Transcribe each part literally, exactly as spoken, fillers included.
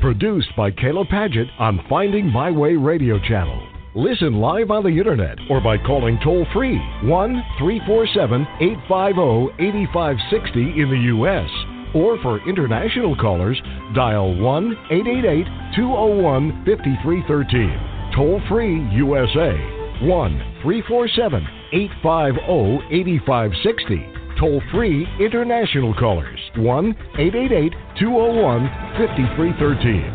Produced by Kayla Paget on Finding My Way Radio Channel. Listen live on the internet or by calling toll-free one three four seven, eight five zero, eight five six zero in the U S Or for international callers, dial one eight eight eight, two zero one, five three one three. Toll-free U S A, one three four seven, eight five zero, eight five six zero. Toll-free international callers, one eight eight eight, two zero one, five three one three.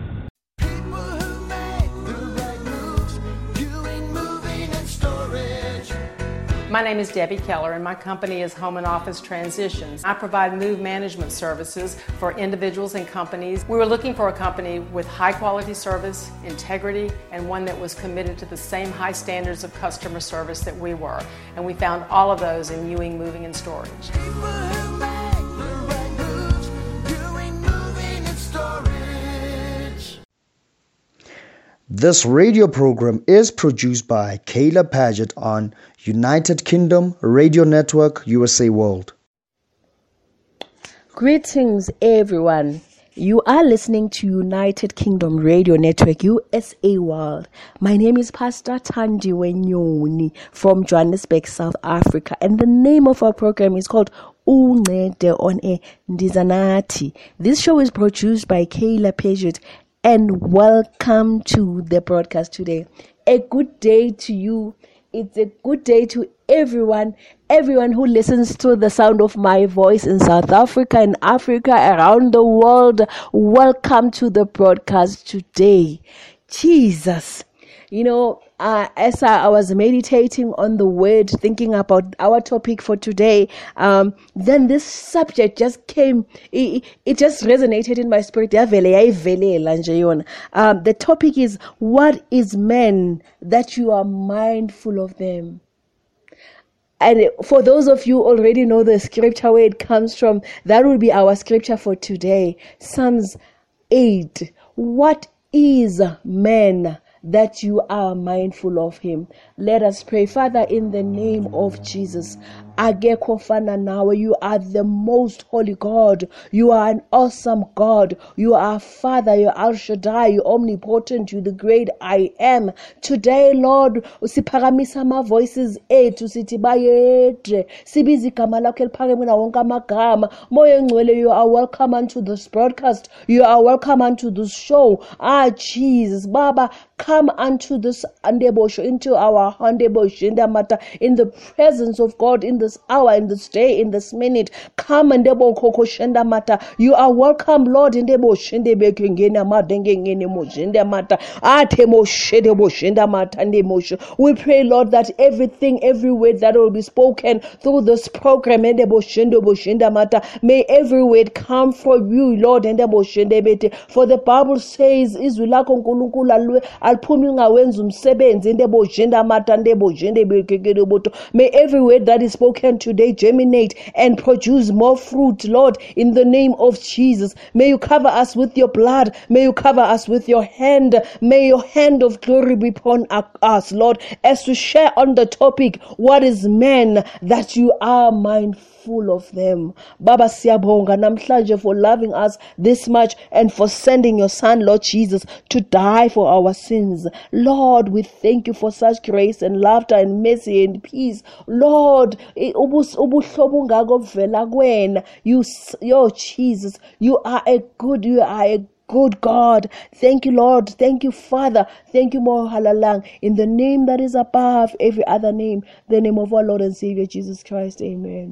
My name is Debbie Keller, and my company is Home and Office Transitions. I provide move management services for individuals and companies. We were looking for a company with high quality service, integrity, and one that was committed to the same high standards of customer service that we were. And we found all of those in Ewing Moving and Storage. This radio program is produced by Kayla Paget on United Kingdom Radio Network, U S A World. Greetings, everyone. You are listening to United Kingdom Radio Network, U S A World. My name is Pastor Thandiwe Nyoni from Johannesburg, South Africa, and the name of our program is called Uncede on a Ndizanathi. This show is produced by Kayla Paget, and welcome to the broadcast today. A good day to you. It's a good day to everyone, everyone who listens to the sound of my voice in South Africa, in Africa, around the world. Welcome to the broadcast today. Jesus. You know, uh, as I, I was meditating on the word, thinking about our topic for today, um, then this subject just came, it, it just resonated in my spirit. Um, the topic is, what is man that you are mindful of them? And for those of you already know the scripture where it comes from, that will be our scripture for today. Psalms eight. What is man that you are mindful of him? Let us pray. Father, in the name of Jesus, you are the most holy God. You are an awesome God. You are Father. You are Al Shaddai. You are omnipotent. You are the great I am. Today, Lord, usiphakamisa ama voices ethu sithi bayedre sibiza igama lakho eliphakeme na wonke amagama. Moya engcwele, you are welcome unto this broadcast. You are welcome unto this show. Ah, Jesus, Baba, come unto this andebosho, into our handebosho in the matter, in the presence of God, in this hour, in this day, in this minute. Come and shenda mata. You are welcome, Lord, in the boshende bekengena madengengene moshende mata. Ate moshede boshenda mata and emotion. We pray, Lord, that everything, every word that will be spoken through this program, in the boshende boshenda mata, may every word come from you, Lord, in the boshende bete. For the Bible says, izulako nkulunkulu alwe alphumi ngawenza umsebenzi inde bojenda mata inde bojende bekegede boto. May every word that is spoken today germinate and produce more fruit, Lord, in the name of Jesus. May you cover us with your blood. May you cover us with your hand. May your hand of glory be upon us, Lord, as we share on the topic, what is man that you are mindful of them. Baba siyabonga namhlanje for loving us this much and for sending your son, Lord Jesus, to die for our sins. Lord, we thank you for such grace and laughter and mercy and peace. Lord, ubuhlobo ungako vela kuwena. You, your Jesus, you are a good, you are a good God. Thank you, Lord. Thank you, Father. Thank you, Mohalalang. In the name that is above every other name, the name of our Lord and Savior, Jesus Christ. Amen.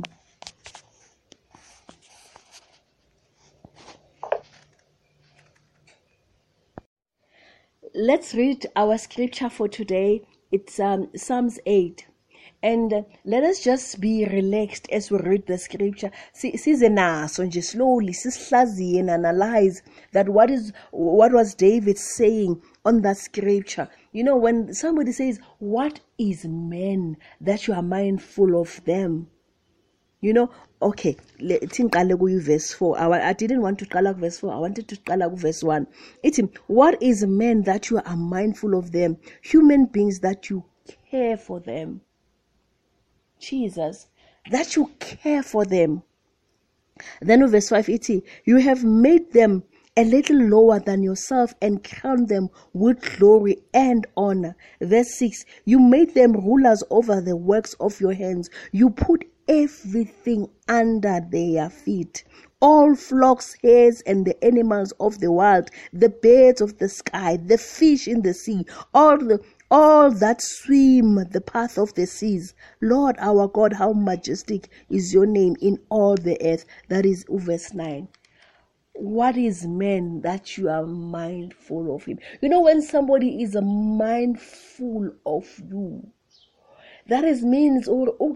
Let's read our scripture for today. It's um, Psalms eight. And uh, let us just be relaxed as we read the scripture. Size naso nje slowly sisihlaziye and analyze that what is what was David saying on that scripture. You know, when somebody says, what is man that you are mindful of them? You know, okay, verse four. I, I didn't want to qala verse four. I wanted to qala verse one. It's what is man that you are mindful of them? Human beings that you care for them. Jesus, that you care for them. Then verse five, it's you have made them a little lower than yourself and crowned them with glory and honor. Verse six, you made them rulers over the works of your hands. You put everything under their feet. All flocks, hares, and the animals of the wild, the birds of the sky, the fish in the sea, all the all that swim the path of the seas. Lord our God, how majestic is your name in all the earth. That is verse nine. What is man that you are mindful of him? You know, when somebody is mindful of you, that is means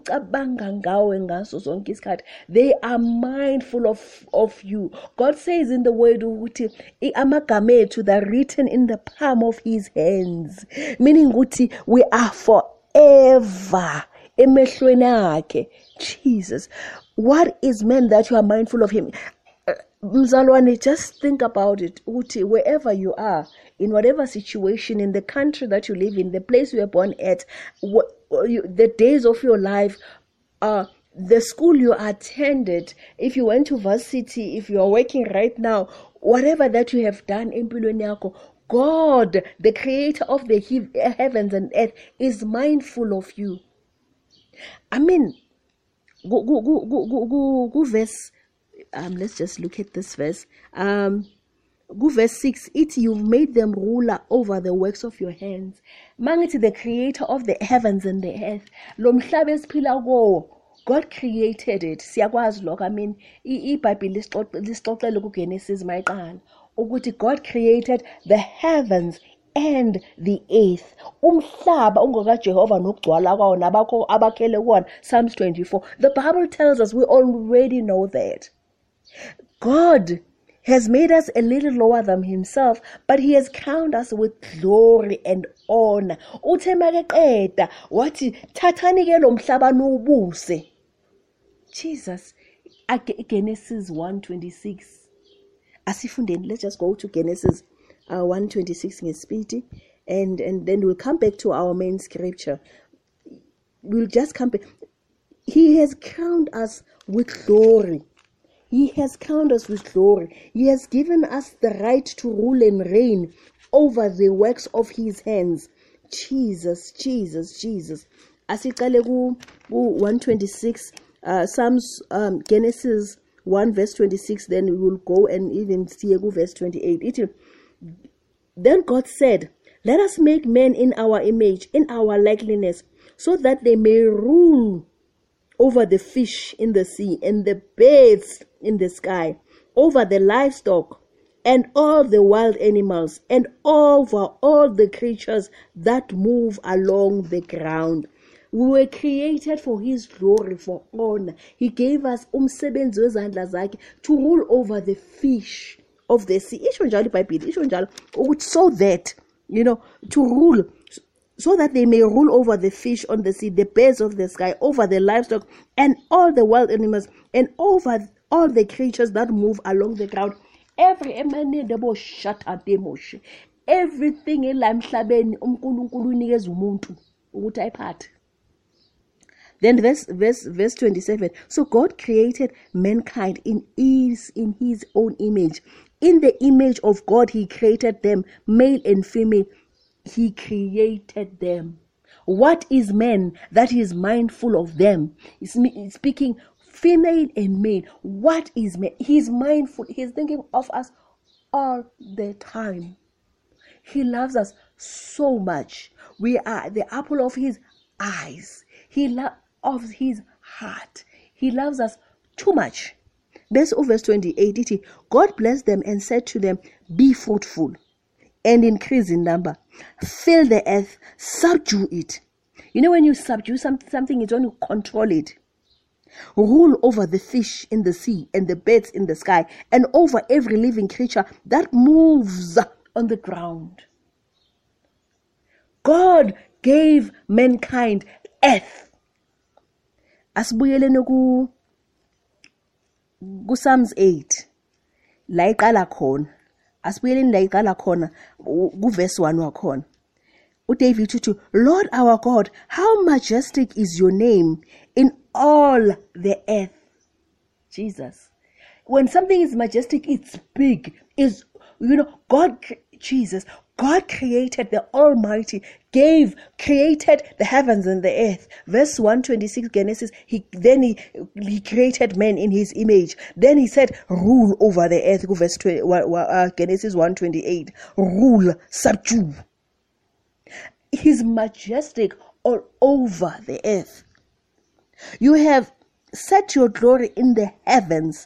they are mindful of, of you. God says in the word to the written in the palm of his hands, meaning we are forever. Jesus, what is man that you are mindful of him? Mzalwane, just think about it. Uti, wherever you are, in whatever situation, in the country that you live in, the place you were born at, what, you, the days of your life, uh, the school you attended, if you went to varsity, if you are working right now, whatever that you have done in Pilonyako, God, the creator of the he- heavens and earth, is mindful of you. I mean, go, go, go, go, go, go, go verse. Um, let's just look at this verse. Um, go verse six. It you've made them ruler over the works of your hands. Mangiti, the creator of the heavens and the earth. Lomhlabe esiphila kuwo. God created it. Siyakwazi lokho. I mean, iBhayibheli lisixoxela kuGenesis mayiqala ukuthi God created the heavens and the earth. Umhlaba ungakaJehova nokugcwala kwawo nabakho abakhele kuwona. Psalms twenty-four. The Bible tells us we already know that. God has made us a little lower than himself, but he has crowned us with glory and honor. Uthe makeqeda wathi thathani ke lo mhlaba nuwubuse. Jesus, Genesis one twenty-six. Asifundeni, let's just go to Genesis uh, one twenty-six ngespeed, and and then we'll come back to our main scripture. We'll just come back. He has crowned us with glory. He has crowned us with glory. He has given us the right to rule and reign over the works of his hands. Jesus, Jesus, Jesus. Asiqale ku one twenty-six, uh, Psalms, um, Genesis one verse twenty-six, then we will go and even see verse twenty-eight. It, then God said, let us make men in our image, in our likeness, so that they may rule over the fish in the sea and the birds in the sky, over the livestock and all the wild animals, and over all the creatures that move along the ground. We were created for his glory, for honor. He gave us umsebenzi wezandla zakhe to rule over the fish of the sea. Isho njalo iBhayibheli, isho njalo ukuthi so that, you know, to rule, so that they may rule over the fish on the sea, the birds of the sky, over the livestock, and all the wild animals, and over all the creatures that move along the ground. Every emanedebo shata demoshe. Everything elamhlabeni uNkulunkulu unikeza umuntu ukuthi ayiphathe. Then verse verse verse twenty-seven. So God created mankind in his in his own image. In the image of God he created them, male and female. He created them. What is man that he is mindful of them? It's speaking female and male. What is man? He's mindful. He's thinking of us all the time. He loves us so much. We are the apple of his eyes. He loves of his heart. He loves us too much. Verse verse twenty-eight. God blessed them and said to them, be fruitful and increase in number. Fill the earth, subdue it. You know, when you subdue something, something, it's when you control it. Rule over the fish in the sea and the birds in the sky, and over every living creature that moves on the ground. God gave mankind earth. Asibuyeleni ku ku Psalms eight. La iqala khona. Asibuyeleni la iqala khona ku verse one wakhona. uDavid uthi, Lord our God, how majestic is your name in all the earth. Jesus. When something is majestic, it's big, is You know, God, Jesus, God created the Almighty, gave, created the heavens and the earth. Verse one twenty-six, Genesis, he then he, he created man in his image. Then he said, rule over the earth. Verse twenty, uh, Genesis one twenty-eight, rule, subdue. He's majestic all over the earth. You have set your glory in the heavens.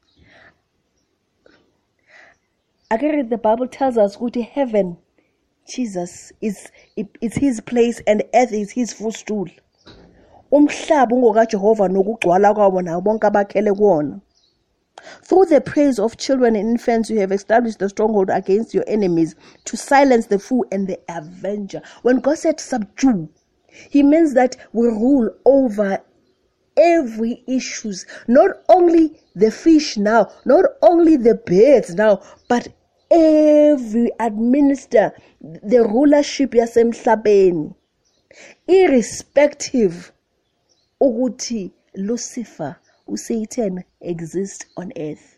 Again, the Bible tells us who to heaven, Jesus is it, it's his place and earth is his footstool. Umhlaba ungokaJehova nokugcwala kwawo nawo bonke abakhele kuwona. Through the praise of children and infants, you have established the stronghold against your enemies to silence the fool and the avenger. When God said subdue, he means that we rule over every issues, not only the fish now, not only the birds now, but every administer the rulership yasemhlabeni, irrespective ukuthi Lucifer uSatan exist on earth.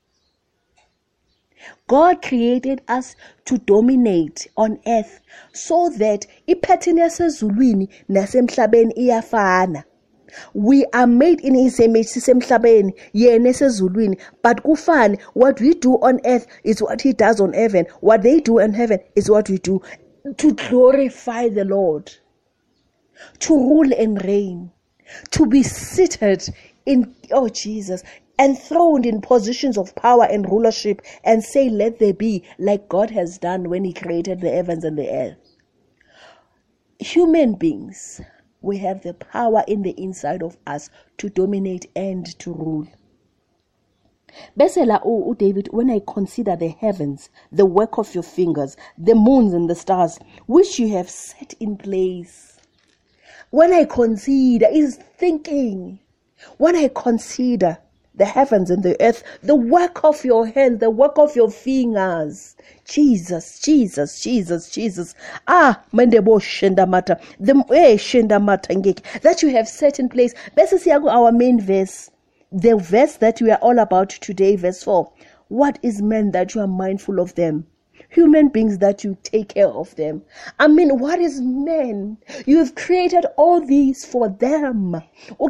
God created us to dominate on earth so that ipattern yasezulwini nasemhlabeni iyafana. We are made in his image sisemhlabeni yena esezulwini, but kufani, what we do on earth is what he does on heaven, what they do in heaven is what we do, to glorify the Lord, to rule and reign, to be seated in, oh Jesus, enthroned in positions of power and rulership, and say let there be, like God has done when he created the heavens and the earth. Human beings, we have the power in the inside of us to dominate and to rule. Besela o David, when I consider the heavens, the work of your fingers, the moons and the stars, which you have set in place. When I consider, is thinking. When I consider the heavens and the earth, the work of your hands, the work of your fingers. Jesus, Jesus, Jesus, Jesus. Ah, mandebo shendamata. The eh shendamata ngeke that you have set in place. This is our main verse. The verse that we are all about today, verse four. What is man that you are mindful of them? Human beings that you take care of them. I mean, what is man? You have created all these for them.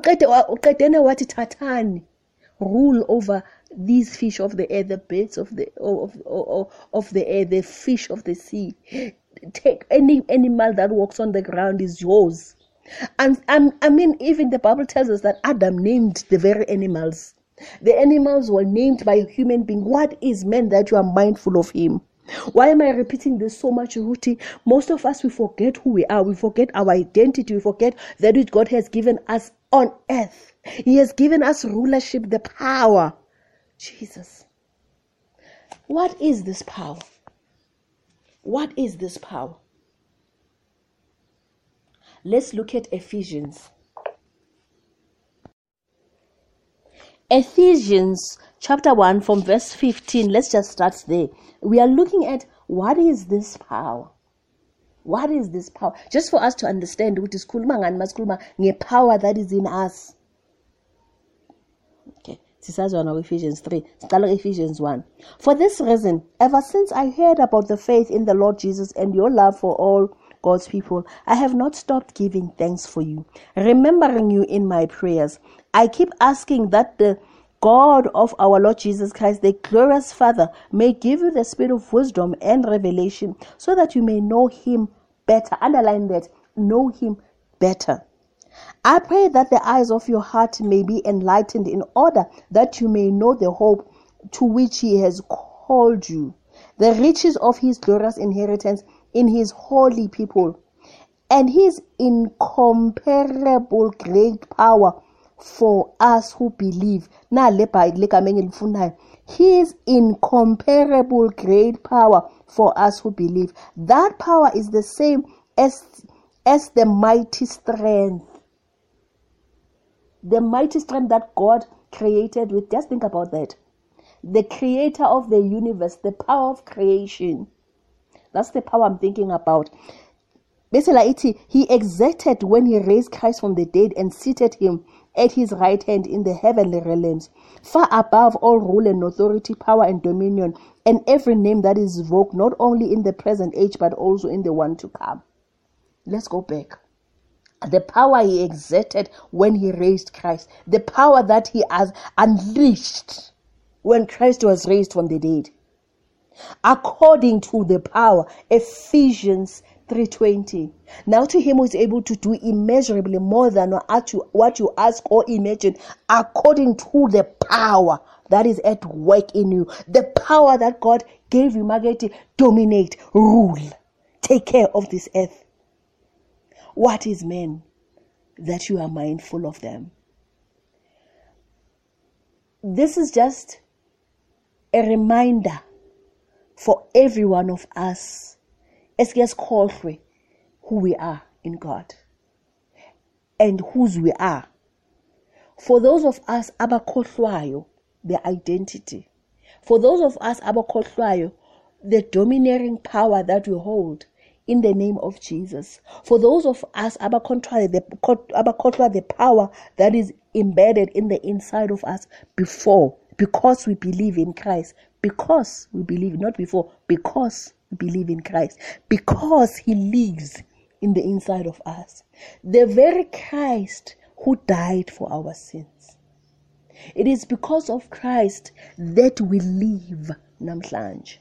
Rule over these fish of the air, the birds of the of, of, of the air, the fish of the sea. Take any animal that walks on the ground is yours. And, and I mean, even the Bible tells us that Adam named the very animals. The animals were named by a human being. What is man that you are mindful of him? Why am I repeating this so much, Ruti? Most of us, we forget who we are. We forget our identity. We forget that which God has given us on earth. He has given us rulership, the power. Jesus. What is this power? What is this power? Let's look at Ephesians. Ephesians chapter one from verse fifteen. Let's just start there. We are looking at what is this power? What is this power? Just for us to understand what is the power that is in us. Okay. Ephesians three. Ephesians one. For this reason, ever since I heard about the faith in the Lord Jesus and your love for all God's people, I have not stopped giving thanks for you, remembering you in my prayers. I keep asking that the God of our Lord Jesus Christ, the glorious Father, may give you the spirit of wisdom and revelation so that you may know him better. Underline that, know him better. I pray that the eyes of your heart may be enlightened in order that you may know the hope to which he has called you, the riches of his glorious inheritance in his holy people, and his incomparable great power for us who believe. His incomparable great power for us who believe. That power is the same as, as the mighty strength. The mighty strength that God created with. Just think about that. The creator of the universe, the power of creation. That's the power I'm thinking about. Basically, he exerted when he raised Christ from the dead and seated him at his right hand in the heavenly realms, far above all rule and authority, power and dominion, and every name that is invoked, not only in the present age, but also in the one to come. Let's go back. The power he exerted when he raised Christ, the power that he has unleashed when Christ was raised from the dead, according to the power, Ephesians three twenty. Now to him who is able to do immeasurably more than what you ask or imagine, according to the power that is at work in you. The power that God gave you, Margaret, dominate, rule, take care of this earth. What is man that you are mindful of them? This is just a reminder for every one of us, as gets called for, who we are in God and whose we are. For those of us abakhohlwayo, the identity. For those of us abakhohlwayo, the domineering power that we hold in the name of Jesus. For those of us abakhohlwayo, the abakhohlwayo, the power that is embedded in the inside of us before, because we believe in Christ. Because we believe, not before, because we believe in Christ. Because he lives in the inside of us. The very Christ who died for our sins. It is because of Christ that we live namhlanje.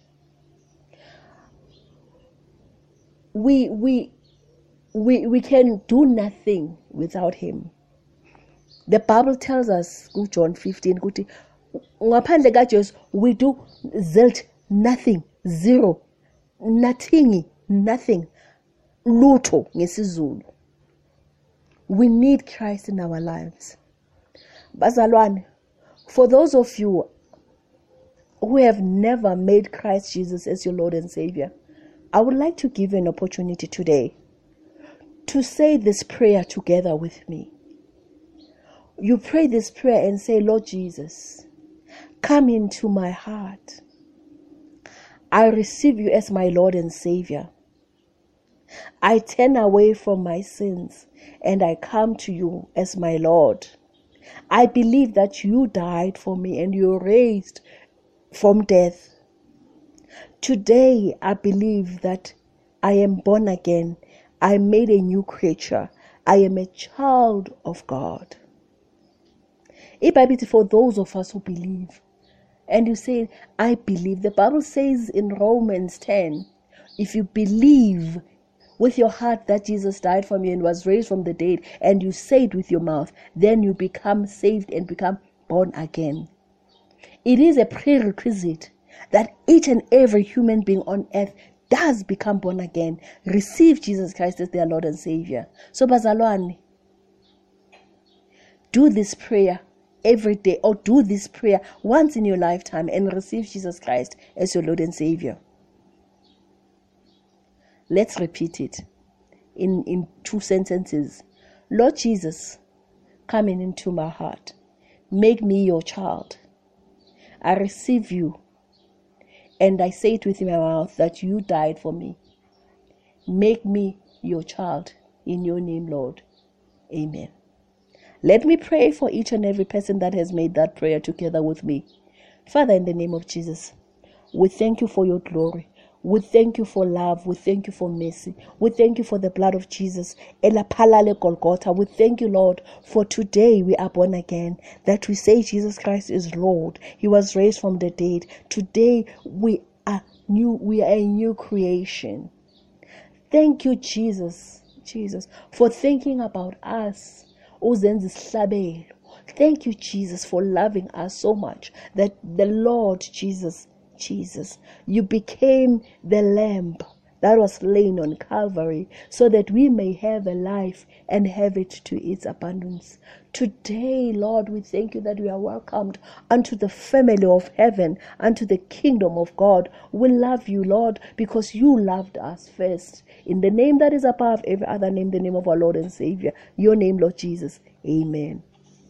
We, we, we, we can do nothing without him. The Bible tells us, John fifteen, ngaphandle kaJesu we do zilch, nothing, zero, nothing, nothing, lutho ngesizulu. We need Christ in our lives. Bazalwane, for those of you who have never made Christ Jesus as your Lord and Savior, I would like to give you an opportunity today to say this prayer together with me. You pray this prayer and say, Lord Jesus, come into my heart. I receive you as my Lord and Savior. I turn away from my sins and I come to you as my Lord. I believe that you died for me and you raised from death. Today I believe that I am born again. I am made a new creature. I am a child of God. It might be for those of us who believe. And you say, I believe. The Bible says in Romans ten, if you believe with your heart that Jesus died for you and was raised from the dead, and you say it with your mouth, then you become saved and become born again. It is a prerequisite that each and every human being on earth does become born again, receive Jesus Christ as their Lord and Savior. So bazalwane, do this prayer every day, or do this prayer once in your lifetime and receive Jesus Christ as your Lord and Savior. Let's repeat it in, in two sentences. Lord Jesus, come in into my heart. Make me your child. I receive you. And I say it with my mouth that you died for me. Make me your child. In your name, Lord. Amen. Let me pray for each and every person that has made that prayer together with me. Father, in the name of Jesus, we thank you for your glory. We thank you for love. We thank you for mercy. We thank you for the blood of Jesus. Elaphalale Golgotha. We thank you, Lord, for today we are born again. That we say Jesus Christ is Lord. He was raised from the dead. Today we are new. We are a new creation. Thank you, Jesus, Jesus, for thinking about us. Thank you, Jesus, for loving us so much that the Lord Jesus, Jesus, you became the lamb that was slain on Calvary so that we may have a life and have it to its abundance. Today, Lord, we thank you that we are welcomed unto the family of heaven, unto the kingdom of God. We love you, Lord, because you loved us first. In the name that is above every other name, the name of our Lord and Savior, your name, Lord Jesus. Amen.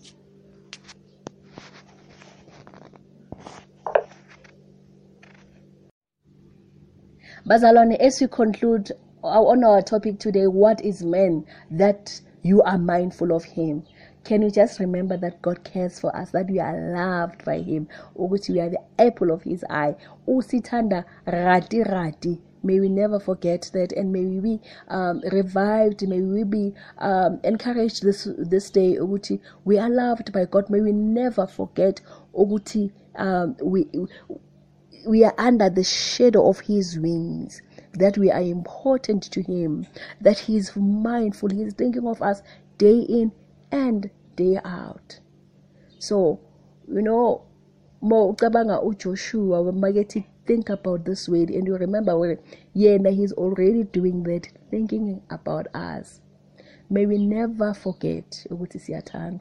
Bazalwane, as we conclude on our topic today, what is man that you are mindful of him? can you just remember that God cares for us, that we are loved by Him, ukuthi we are the apple of His eye, usithanda rati rati. May we never forget that, and may we be um, revived, may we be um, encouraged this this day, ukuthi we are loved by God. May we never forget, ukuthi um, we we are under the shadow of His wings, that we are important to Him, that He is mindful, He is thinking of us day in and day out. So, you know, mo ucabanga uJoshua wamakethi, think about this word, and you remember where yeah, He's already doing that, thinking about us. May we never forget ukuthi siyathandwa.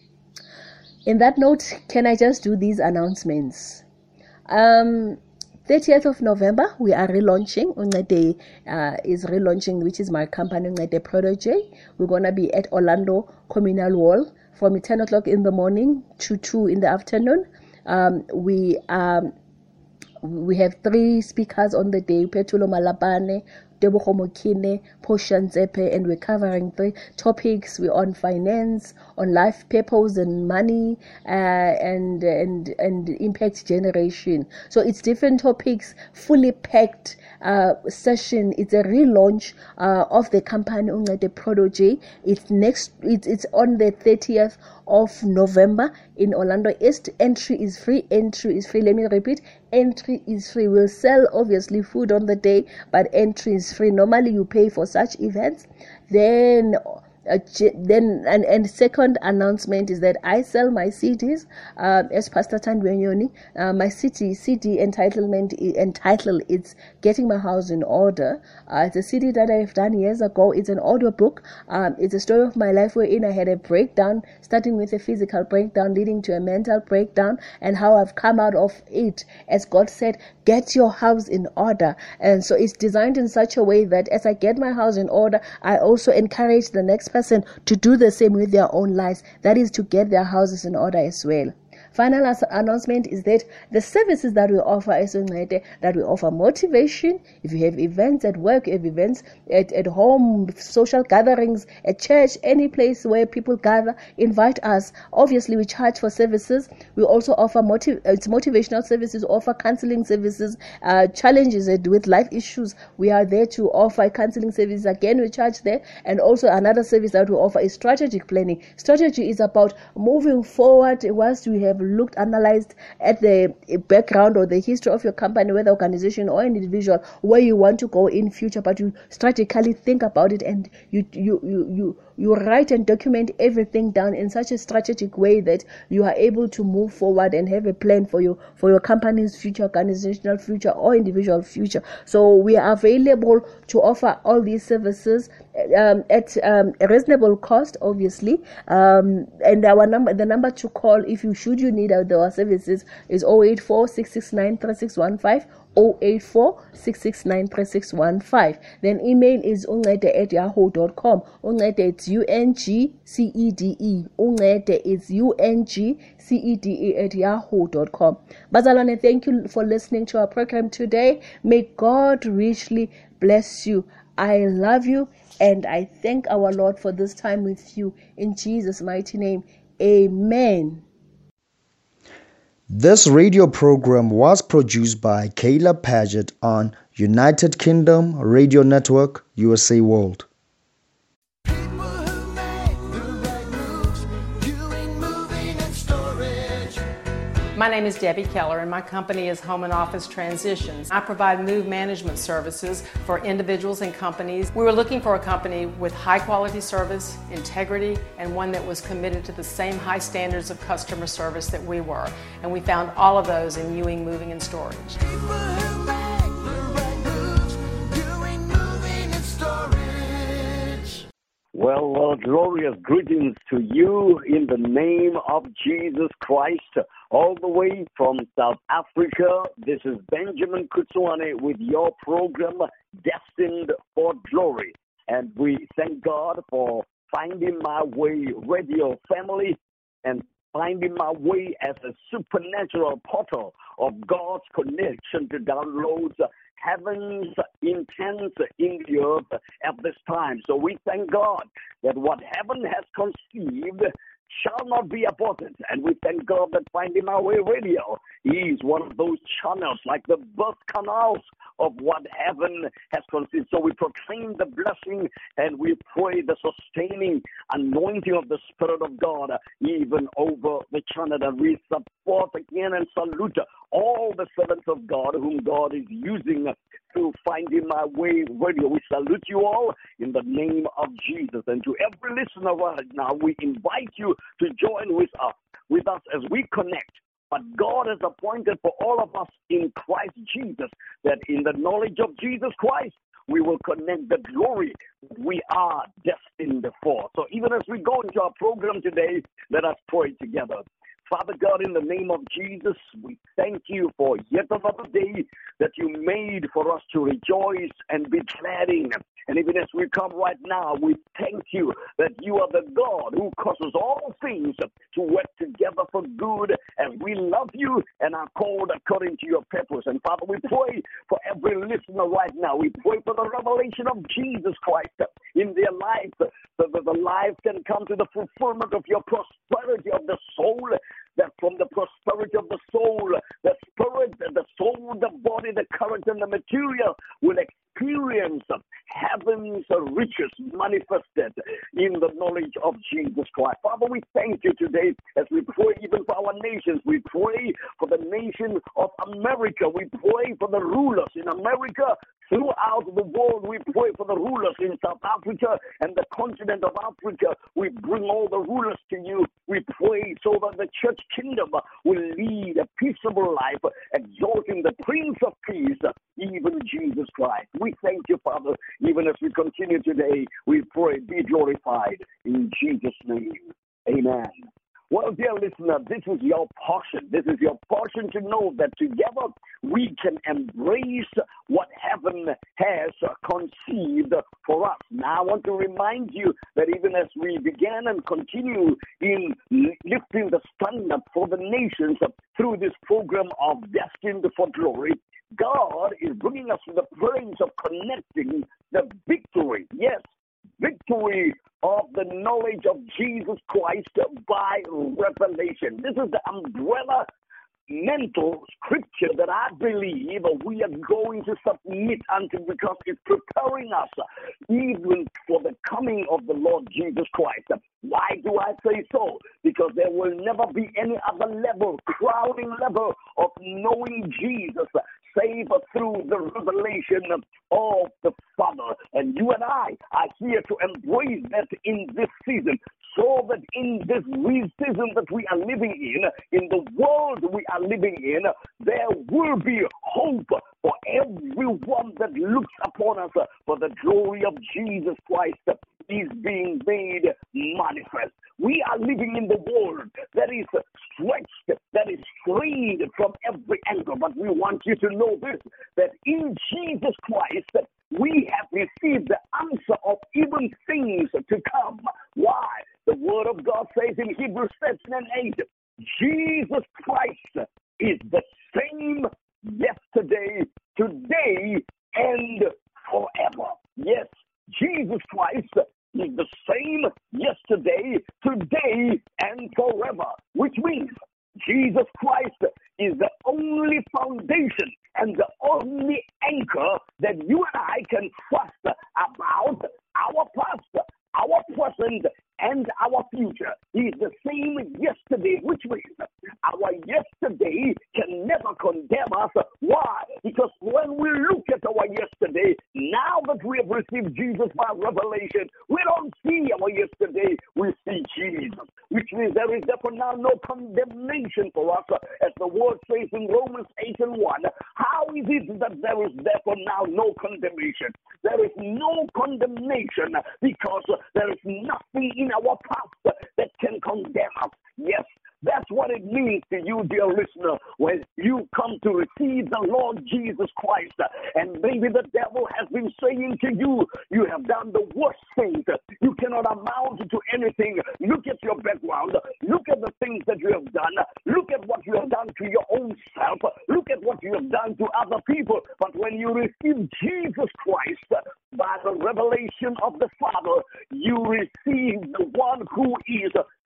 In that note, can I just do these announcements? Um, thirtieth of November, we are relaunching. Uncede uh, is relaunching, which is my company, Uncede Protege. We're going to be at Orlando Communal Hall from ten o'clock in the morning to two in the afternoon. Um, we um, we have three speakers on the day, Petulo Malapane, Tebogo Mokine, Poshan Zepe, and we're covering three topics. We're on finance, on life purpose and money, uh, and and and impact generation. So it's different topics, fully packed uh, session. It's a relaunch uh, of the company Uncede Protege. It's next. It's it's on the thirtieth of November in Orlando East. Entry is free. Entry is free. Let me repeat. Entry is free. We'll sell obviously food on the day, but entry is free. Normally you pay for such events. Then uh, then and, and second announcement is that I sell my C Ds uh, as Pastor Tandwenyoni. Uh, my city C D entitlement entitled it's Getting My House in Order. Uh, it's a C D that I've done years ago. It's an audio book. Um, it's a story of my life wherein I had a breakdown, starting with a physical breakdown, leading to a mental breakdown, and how I've come out of it. As God said, get your house in order. And so it's designed in such a way that as I get my house in order, I also encourage the next person to do the same with their own lives. That is to get their houses in order as well. Final as- announcement is that the services that we offer is that we offer motivation. If you have events at work, you have events at, at home, social gatherings, at church, any place where people gather, invite us. Obviously, we charge for services. We also offer motiv- it's motivational services, offer counseling services, uh, challenges with life issues. We are there to offer counseling services. Again, we charge there. And also another service that we offer is strategic planning. Strategy is about moving forward whilst we have looked, analyzed at the background or the history of your company, whether organization or individual, where you want to go in future, but you strategically think about it, and you you you you you write and document everything down in such a strategic way that you are able to move forward and have a plan for your for your company's future, organizational future, or individual future. So we are available to offer all these services um, at um, a reasonable cost, obviously. Um, and our number, the number to call if you should you need our services is zero eight four, six six nine, three six one five. zero eight four, six six nine, three six one five. Then email is uncede at yahoo dot com. Uncede, it's U N G C E D E. Uncede is U N G C E D E at yahoo dot com. Bazalwane, thank you for listening to our program today. May God richly bless you. I love you, and I thank our Lord for this time with you. In Jesus' mighty name, amen. This radio program was produced by Kayla Paget on United Kingdom Radio Network, U S A World. My name is Debbie Keller, and my company is Home and Office Transitions. I provide move management services for individuals and companies. We were looking for a company with high quality service, integrity, and one that was committed to the same high standards of customer service that we were. And we found all of those in Ewing Moving and Storage. Well, well, glorious greetings to you in the name of Jesus Christ. All the way from South Africa, this is Benjamin Kutsuane with your program, Destined for Glory. And we thank God for finding my way radio family and finding my way as a supernatural portal of God's connection to download heaven's intent in the earth at this time. So we thank God that what heaven has conceived, shall not be aborted. And we thank God that Finding My Way Radio is one of those channels, like the birth canals of what heaven has conceived. So we proclaim the blessing and we pray the sustaining anointing of the Spirit of God even over the channel. And we support again and salute all the servants of God whom God is using to Finding My Way Radio. We salute you all in the name of Jesus. And to every listener right now, we invite you to join with us, with us as we connect. But God has appointed for all of us in Christ Jesus that in the knowledge of Jesus Christ, we will connect the glory we are destined for. So even as we go into our program today, let us pray together. Father God, in the name of Jesus, we thank you for yet another day that you made for us to rejoice and be glad in. And even as we come right now, we thank you that you are the God who causes all things to work together for good, and we love you and are called according to your purpose. And Father, we pray for every listener right now. We pray for the revelation of Jesus Christ in their life, so that the life can come to the fulfillment of your prosperity of the soul, that from the prosperity of the soul, the spirit, the soul, the body, the current, and the material will experience heaven's riches manifested in the knowledge of Jesus Christ. Father, we thank you today as we pray even for our nations. We pray for the nation of America. We pray for the rulers in America. Throughout the world, we pray for the rulers in South Africa and the continent of Africa. We bring all the rulers to you. We pray so that the church kingdom will lead a peaceable life, exalting the Prince of Peace, even Jesus Christ. We thank you, Father, even as we continue today. We pray, be glorified in Jesus' name. Amen. Well, dear listener, this is your portion. This is your portion to know that together we can embrace what heaven has conceived for us. Now, I want to remind you that even as we began and continue in lifting the standard for the nations through this program of Destined for Glory, God is bringing us to the place of connecting the victory. Yes, victory of the knowledge of Jesus Christ by revelation. This is the umbrella mental scripture that I believe we are going to submit unto, because it's preparing us even for the coming of the Lord Jesus Christ. Why do I say so? Because there will never be any other level, crowning level of knowing Jesus save through the revelation of the Father. And you and I are here to embrace that in this season, so that in this season that we are living in, in the world we are living in, there will be hope for everyone that looks upon us, for the glory of Jesus Christ is being made manifest. We are living in the world that is stretched, that is strained from every angle, but we want you to know this, that in Jesus Christ we have received the answer of even things to come. Why? The Word of God says in Hebrews seven and eight, Jesus Christ is the same yesterday, today, and forever. Yes, Jesus Christ is the same yesterday, today, and forever, which means Jesus Christ is the only foundation and the only anchor that you and I can trust about our past, our present, and our future. He is the same yesterday, which means our yesterday can never condemn us. Why? Because when we look at our yesterday, now that we have received Jesus by revelation, we don't see our yesterday, we see Jesus, which means there is therefore now no condemnation for us, as the word says in Romans eight and one. How is it that there is therefore now no condemnation? There is no condemnation because there is nothing in our past that can condemn us. Yes, that's what it means to you, dear listener, when you come to receive the Lord Jesus Christ. And maybe the devil has been saying to you, you have done the worst things. You cannot amount to anything. Look at your background. Look at the things that you have done. Look at what you have done to your own self. Look at what you have done to other people. But when you receive Jesus Christ by the revelation of the Father, you receive the one who is the same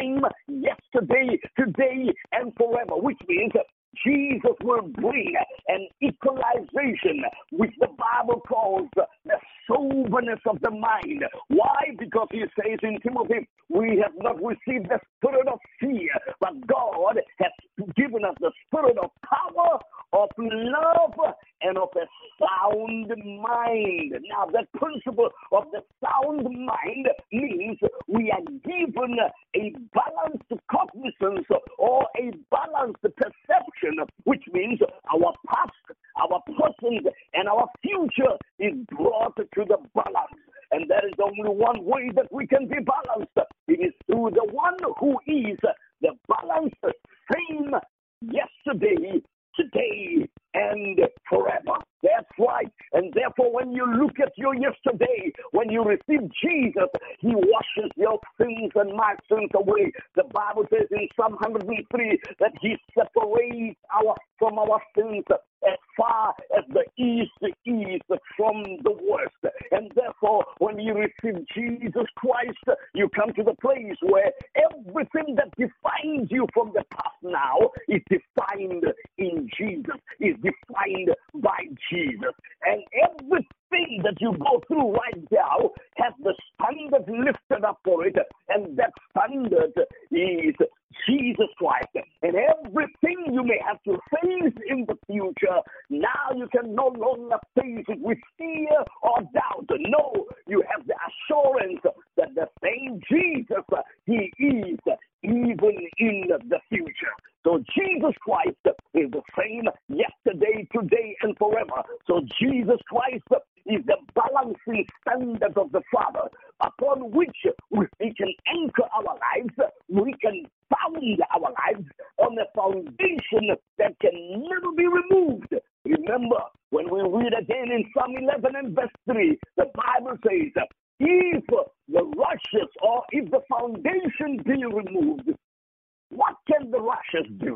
same yesterday, today, and forever, which means Jesus will bring an equalization, which the Bible calls the soberness of the mind. Why? Because he says in Timothy, we have not received the spirit of fear, but God has given us the spirit of power, of love, and of a sound mind. Now, that principle of the sound mind means we are given a balanced cognizance or a balanced perception, which means our past, our present, and our future is brought to the balance. And there is only one way that we can be balanced. It is through the one who is the balanced same yesterday, today, and forever. That's right. And therefore, when you look at your yesterday, when you receive Jesus, he washes your sins and my sins away. The Bible says in Psalm one hundred three that he separates our from our sins as far as the east is from the west. And therefore, when you receive Jesus Christ, you come to the place where everything that defines you from the past now is defined in Jesus, is defined by Jesus. And everything that you go through right now has the standard lifted up for it, and that standard is Jesus Christ. And everything you may have to face in the future, now you can no longer face it with fear or doubt. No, you have the assurance that the same Jesus, he is even in the future. So Jesus Christ is the same yesterday, today, and forever. So Jesus Christ is the balancing standard of the Father upon which we can anchor our lives. We can found our lives on a foundation that can never be removed. Remember, when we read again in Psalm eleven and verse three, the Bible says, if the rushes or if the foundation be removed, what can the rushes do?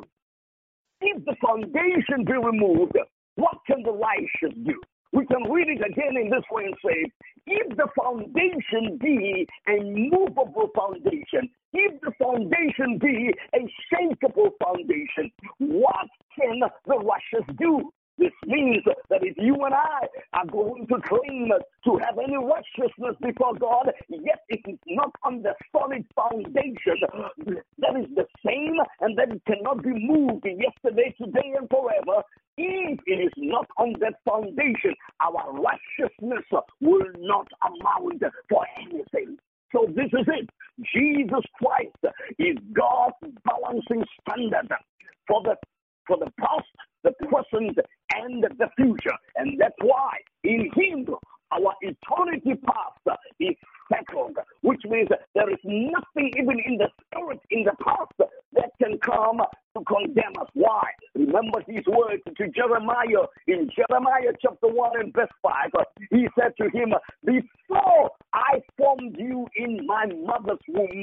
If the foundation be removed, what can the righteous do? We can read it again in this way and say, if the foundation be a movable foundation, if the foundation be a shakeable foundation, what can the righteous do? This means that if you and I are going to claim to have any righteousness before God, yet it is not on the solid foundation that is the same and that it cannot be moved yesterday, today, and forever, if it is not on that foundation, our righteousness will not amount for anything. So this is it. Jesus Christ is God's balancing standard for the for the past, the present, and the future. And that's why in Him our eternity past is settled, which means there is nothing even in the spirit in the past that can come to condemn us. Why? Remember these words to Jeremiah in Jeremiah chapter one and verse five. He said to him, before I formed you in my mother's womb,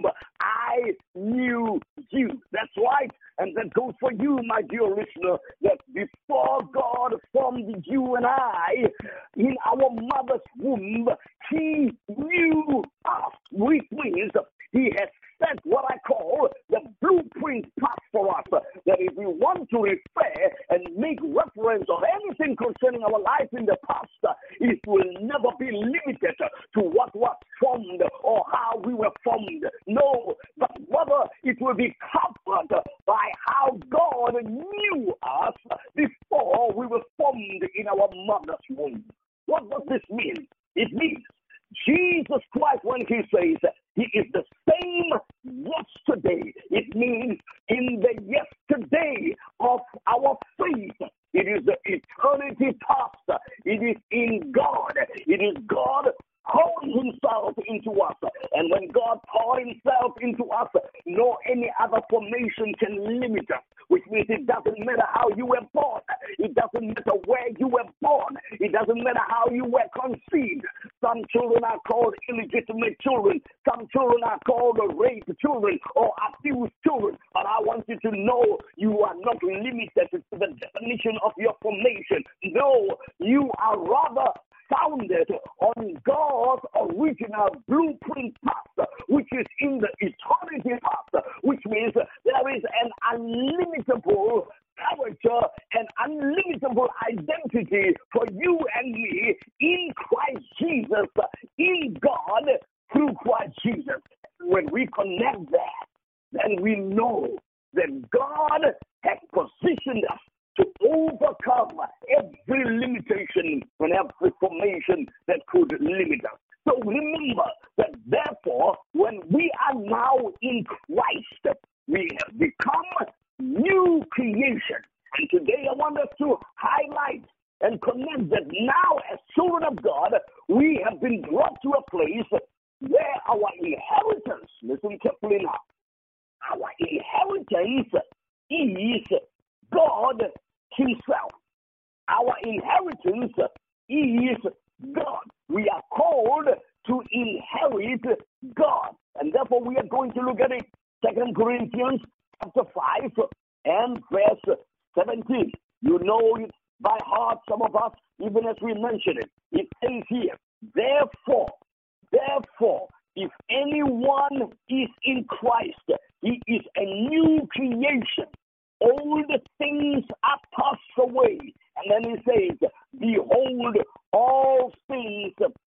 I knew you. That's right. And that goes for you, my dear listener, that before God formed you and I in our mother's womb, He knew us. Which means He has set what I call the blueprint path for us. That if we want to refer and make reference of anything concerning our life in the past, it will never be limited to what was formed or how we were formed. No, but whether it will be covered by how God knew us before we were formed in our mother's womb. What does this mean? It means Jesus Christ, when He says He is the same yesterday, it means in the yesterday of our faith. It is the eternity past. It is in God. It is God pouring Himself into us. And when God pours Himself into us, no any other formation can limit us. Which means it doesn't matter how you were born. It doesn't matter where you were born. It doesn't matter how you were conceived. Some children are called illegitimate children. Some children are called raped children or abused children. But I want you to know you are not limited to the definition of your formation. No, you are rather founded on God's original blueprint path, which is in the eternity path, which means there is an unlimitable character and unlimitable identity for you and me in Christ Jesus, in God, through Christ Jesus. When we connect that, then we know that God has positioned us to overcome every limitation and every formation that could limit us. So remember that therefore, when we are now in Christ, we have become new creation. And today I want us to highlight and connect that now as children of God, we have been brought to a place where our inheritance, listen carefully now, our inheritance is God Himself. Our inheritance is God. We are called to inherit God. And therefore we are going to look at it. Second Corinthians chapter five and verse seventeen. You know it by heart, some of us, even as we mention it. It says here, therefore, therefore, if anyone is in Christ, he is a new creation. Old things are passed away. And then he says, behold, all things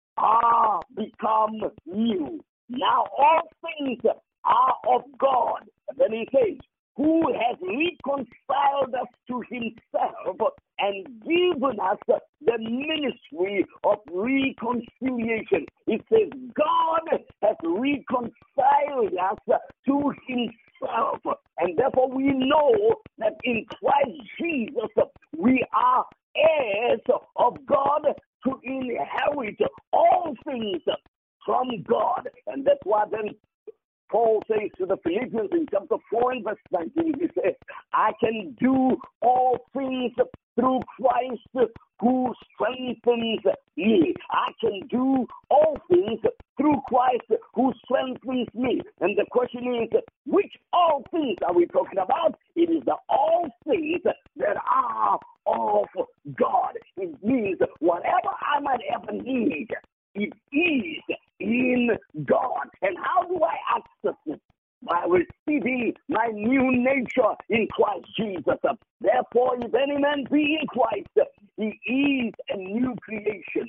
are become new. Now all things are of God. And then he says, who has reconciled us to himself and given us the ministry of reconciliation. It says God has reconciled us to himself. And therefore we know that in Christ Jesus we are heirs of God to inherit all things from God. And that's why then Paul says to the Philippians in chapter four and verse nineteen, he says, I can do all things through Christ who strengthens me. I can do all things through Christ who strengthens me. And the question is, which all things are we talking about? It is the all things that are of God. It means whatever I might ever need, it is in God. And how do I access it? By receiving my new nature in Christ Jesus. Therefore, if any man be in Christ, he is a new creation.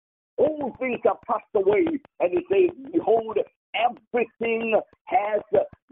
All things are passed away, and it says, behold, everything has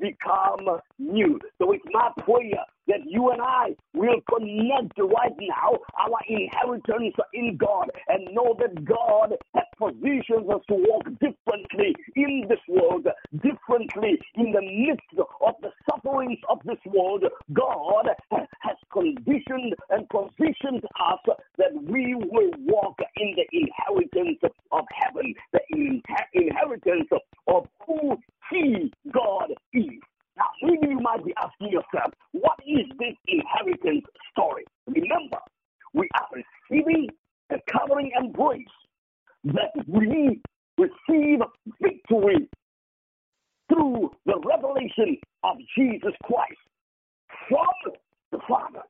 become new. So it's my prayer that you and I will connect right now our inheritance in God and know that God has positioned us to walk differently in this world, differently in the midst of the sufferings of this world. God has conditioned and positioned us that we will walk in the inheritance of heaven, the inheritance of who He, God, is. Now, maybe you might be asking yourself, what is this inheritance story? Remember, we are receiving the covering and grace that we receive victory through the revelation of Jesus Christ from the Father.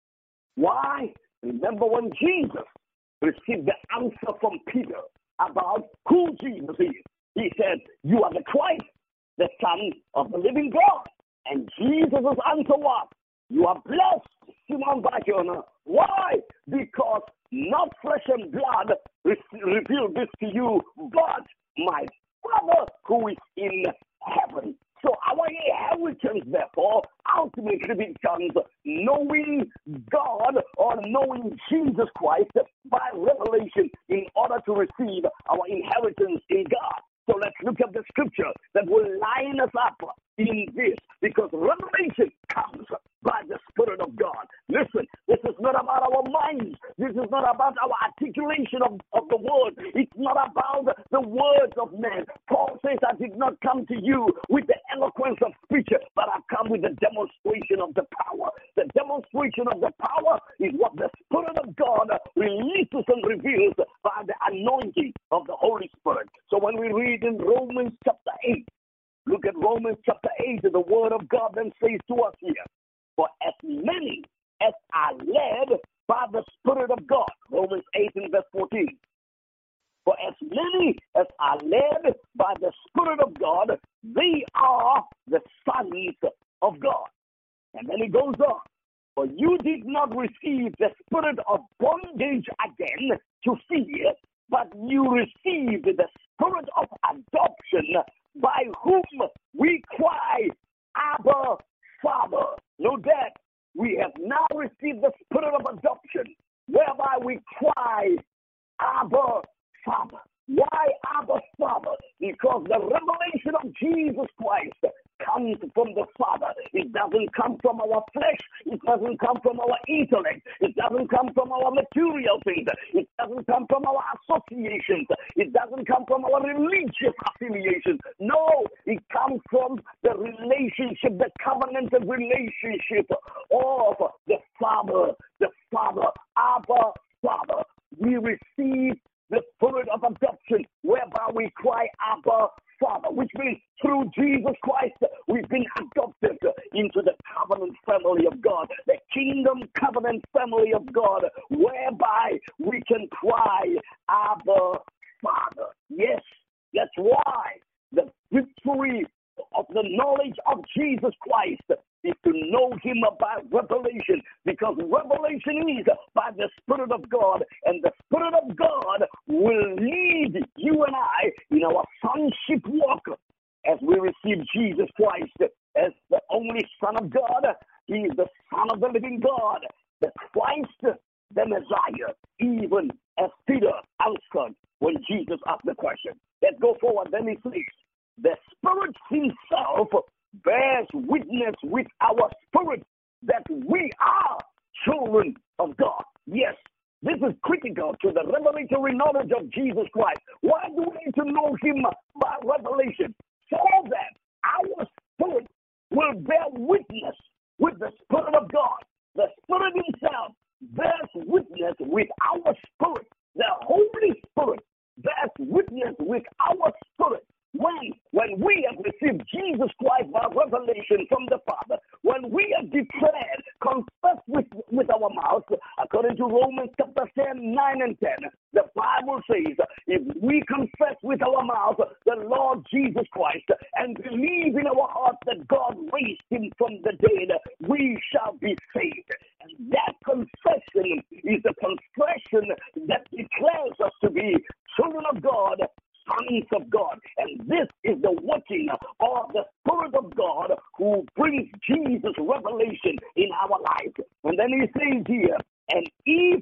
Why? Remember when Jesus received the answer from Peter about who Jesus is. He said, you are the Christ, the Son of the living God. And Jesus' answer was, you are blessed, Simon Barjona. Why? Because not flesh and blood re- revealed this to you, but my Father who is in heaven. So our inheritance, therefore, ultimately becomes knowing God or knowing Jesus Christ by revelation in order to receive our inheritance in God. So let's look at the scripture that will line us up in this, because revelation comes by the Spirit of God. Listen, this is not about our minds. This is not about our articulation of, of the word. It's not about the words of men. Paul says, I did not come to you with the eloquence of speech, but I've come with the demonstration of the power. The demonstration of the power is what the Spirit of God releases and reveals by the anointing of the Holy Spirit. So when we read in Romans chapter eight, look at Romans chapter eight, and the word of God then says to us here, for as many as are led by the Spirit of God, Romans eight and verse fourteen, For as many as are led by the Spirit of God, they are the sons of God. And then it goes on. For you did not receive the spirit of bondage again to fear, but you received the spirit of adoption, by whom we cry, Abba, Father. Know that we have now received the spirit of adoption, whereby we cry, Abba, Father. Why Abba, Father? Because the revelation of Jesus Christ comes from the Father. It doesn't come from our flesh. It doesn't come from our intellect. It doesn't come from our material things. It doesn't come from our associations. It doesn't come from our religious affiliations. No, it comes from the relationship, the covenanted relationship of the Father. The Father, Abba, Father. We receive the spirit of adoption, whereby we cry, Abba, Father, which means through Jesus Christ, we've been adopted into the covenant family of God, the kingdom covenant family of God, whereby we can cry, Abba, Father. Yes, that's why the victory of the knowledge of Jesus Christ is to know him by revelation, because revelation is by the Spirit of God, and the Spirit of God will lead you and I in our sonship walk as we receive Jesus Christ as the only Son of God. He is the Son of the living God, the Christ, the Messiah, even as Peter answered when Jesus asked the question. Let's go forward. Then he says, the Spirit himself bears witness with our spirit that we are children of God. Yes, this is critical to the revelatory knowledge of Jesus Christ. Why do we need to know him by revelation? So that our spirit will bear witness with the Spirit of God. The Spirit himself bears witness with our spirit. The Holy Spirit bears witness with our spirit. When, when we have received Jesus Christ by revelation from the Father, when we have declared, confessed with, with our mouth, according to Romans chapter ten, nine and ten, the Bible says, if we confess with our mouth the Lord Jesus Christ and believe in our heart that God raised him from the dead, we shall be saved. And that confession is a confession that declares us to be children of God, sons of God. And this is the working of the Spirit of God who brings Jesus' revelation in our life. And then he says here, and if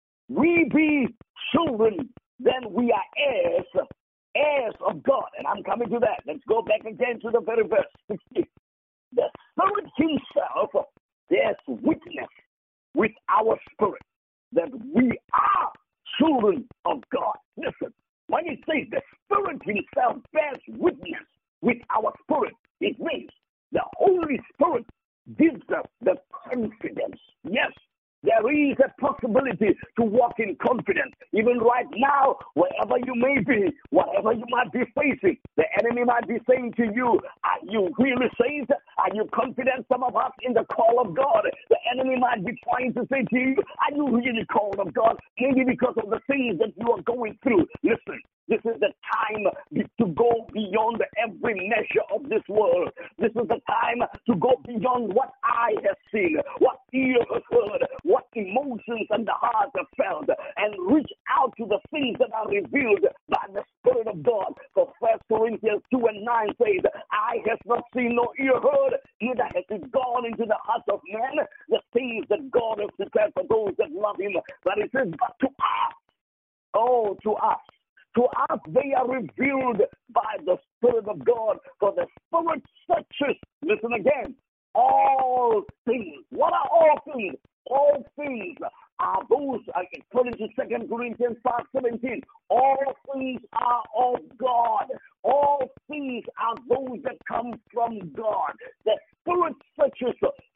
we be children, then we are heirs, heirs of God. And I'm coming to that. Let's go back again to the very verse sixteen. The Spirit himself bears witness with our spirit that we are children of God. Listen. When it says the Spirit himself bears witness with our spirit, it means the Holy Spirit gives us the confidence. Yes, there is a possibility to walk in confidence. Even right now, wherever you may be, whatever you might be facing, the enemy might be saying to you, are you really saved? Are you confident, some of us, in the call of God? The enemy might be trying to say to you, are you really called of God? Maybe because of the things that you are going through. Listen, this is the time to go beyond every measure of this world. This is the time to go beyond what eye has seen, what ear has heard, what emotions and the heart have felt, and reach out to the things that are revealed by the Spirit of God. For First Corinthians two and nine says, eye has not seen nor ear heard, neither has it gone into the heart of man, the things that God has prepared for those that love him. But it says, but to us, oh, to us, to us they are revealed by the Spirit of God. For the Spirit searches, listen again, all things. What are all things? All things are those, according to Second Corinthians five seventeen, all things are of God. All things are those that come from God. The Spirit searches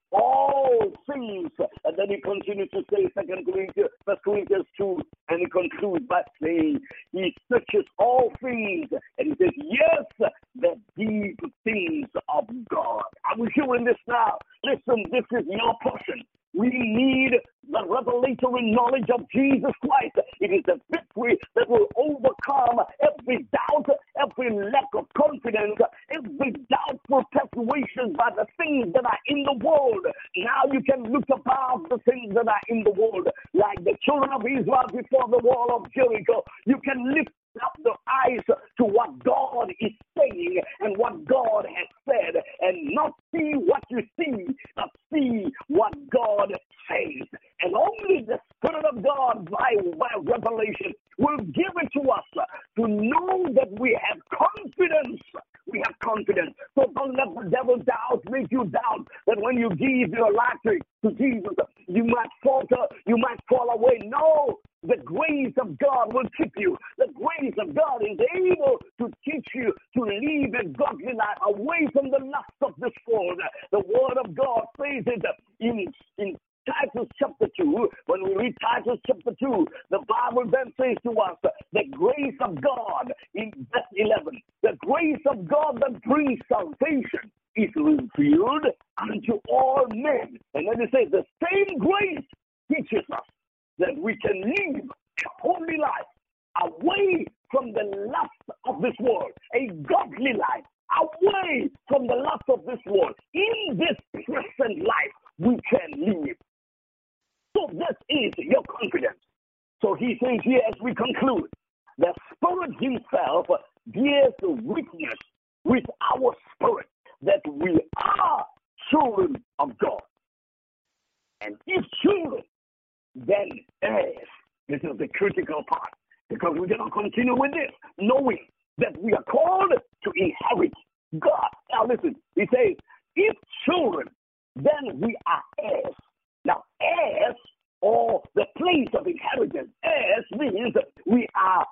all things. And then he continues to say, Second Corinthians, First Corinthians two, and he concludes by saying, he searches all things. And he says, yes, the deep things of God. Are we hearing this now? Listen, this is your portion. We need the revelatory knowledge of Jesus Christ. It is the victory that will overcome that are in the world, like the children of Israel before the wall of Jericho. You can lift up the eyes to what God is saying and what God has said, and not see what you see, but see what God says. And only the Spirit of God by, by revelation will give it to us to know that we have confidence. We have confidence. So don't let the devil doubt, make you doubt that when you give your life to, to Jesus, you might falter, you might fall away. No, the grace of God will keep you. The grace of God is able to teach you to live a godly life away from the lust of this world. The Word of God says it in, in Titus chapter two. When we read Titus chapter two, the Bible then says to us, the grace of God, in verse eleven, the grace of God that brings salvation is revealed unto all men. And then it says, the same grace teaches us that we can live a holy life away from the lust of this world, a godly life away from the lust of this world. In this present life, we can live. So this is your confidence. So he says here as we conclude, the Spirit himself bears witness with our spirit that we are children of God. And if children, then heirs. This is the critical part, because we're going to continue with this, knowing that we are called to inherit God. Now listen, he says, if children, then we are heirs. Now, heirs, or the place of inheritance, heirs means we are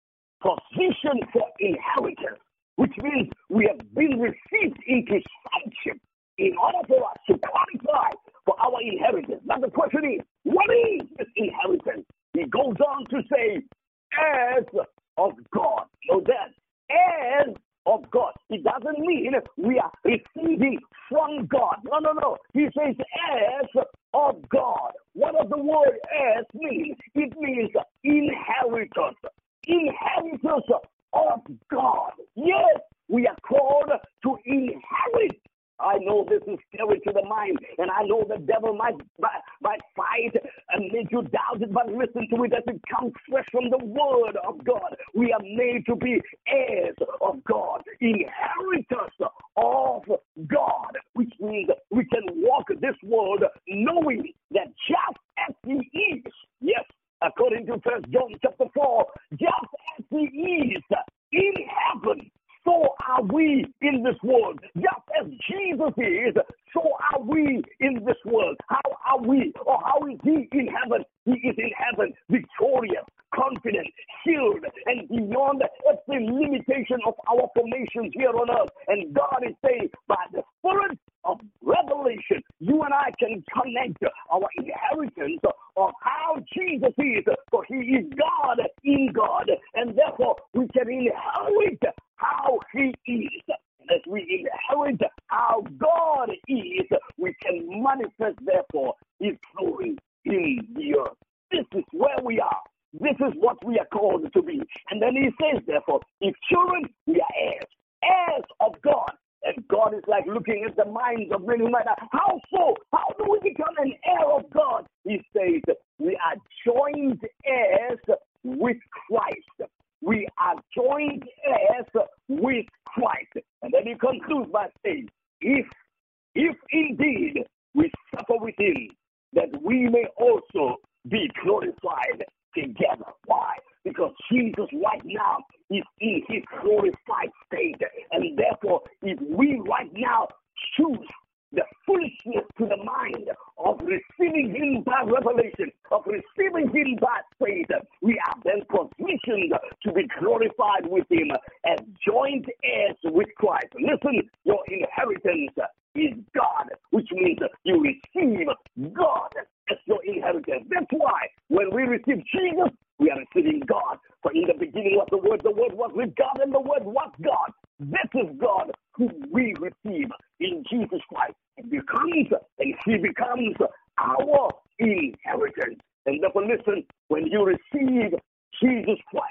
positioned for inheritance, which means we have been received into sonship in order for us to qualify for our inheritance. Now the question is, what is this inheritance? He goes on to say, heirs of God. Know that, heirs of God. It doesn't mean we are receiving from God. No, no, no. He says heirs of God. What does the word heirs mean? It means inheritors. Inheritors of God. Yes, we are called to inherit. I know this is scary to the mind, and I know the devil might, might, might fight and make you doubt it, but listen to it as it comes fresh from the word of God. We are made to be heirs of God, inheritors of God, which means we can walk this world knowing that just as he is, yes, according to First John chapter four, just as he is in heaven, so are we in this world. Just as Jesus is, so are we in this world. How are we, or how is he in heaven? He is in heaven, victorious, confident, healed, and beyond every limitation of our formations here on earth. And God is saying, by the Spirit of revelation, you and I can connect our inheritance of how Jesus is, for he is God in God, and therefore we can inherit how he is. And as we inherit how God is, we can manifest, therefore, his glory in the earth. This is where we are. This is what we are called to be. And then he says, therefore, if children, we are heirs, heirs of God. And God is like looking at the minds of men who might ask, how so? How do we become an heir of God? He says, we are joint heirs with Christ. We are joint heirs with Christ. And then he concludes by saying, if, if indeed we suffer with him, that we may also be glorified together. Why? Because Jesus right now is in his glorified state. And therefore, if we right now choose the foolishness to the mind of receiving him by revelation, of receiving him by faith, we are then positioned to be glorified with him as joint heirs with Christ. Listen, your inheritance is God, which means you receive God as your inheritance. That's why when we receive Jesus, we are receiving God. For in the beginning was the Word, the Word was with God, and the Word was God. This is God who we receive in Jesus Christ. It becomes, and he becomes our inheritance. And therefore, listen, when you receive Jesus Christ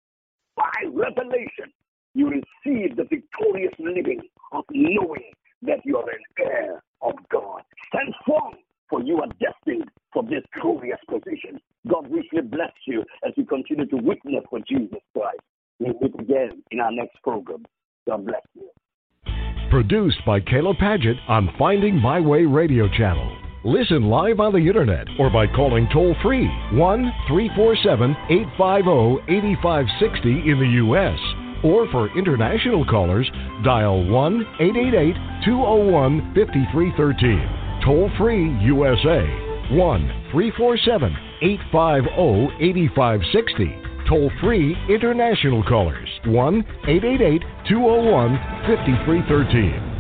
by revelation, you receive the victorious living of knowing that you are an heir of God. Stand strong, for you are destined for this continue to witness for Jesus Christ. We'll meet again in our next program. God bless you. Produced by Caleb Paget on Finding My Way Radio Channel. Listen live on the internet or by calling toll-free one three four seven, eight five zero, eight five six zero in the U S Or for international callers, dial one eight eight eight, two zero one, five three one three. Toll-free U S A, one three four seven, eight five zero, eight five six zero. Toll-free international callers, one eight eight eight, two zero one, five three one three.